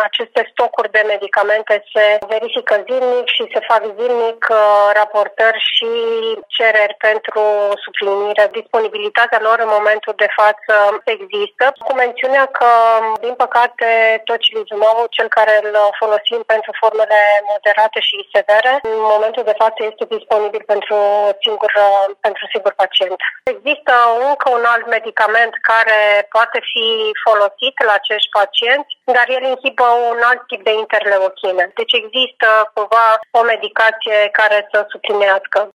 aceste stocuri de medicamente se verifică zilnic și se fac zilnic raportări și cereri pentru suplinire. Disponibilitatea lor în momentul de față există, cu mențiunea că, din păcate, tocilizumabul, cel care îl folosim pentru formele moderate și severe, în momentul de față este disponibil pentru singur pacient. Există încă un alt medicament care poate fi folosit la acești pacienți, dar el inhibă un alt tip de interleuchine. Deci există cumva o medicație care să suplinească.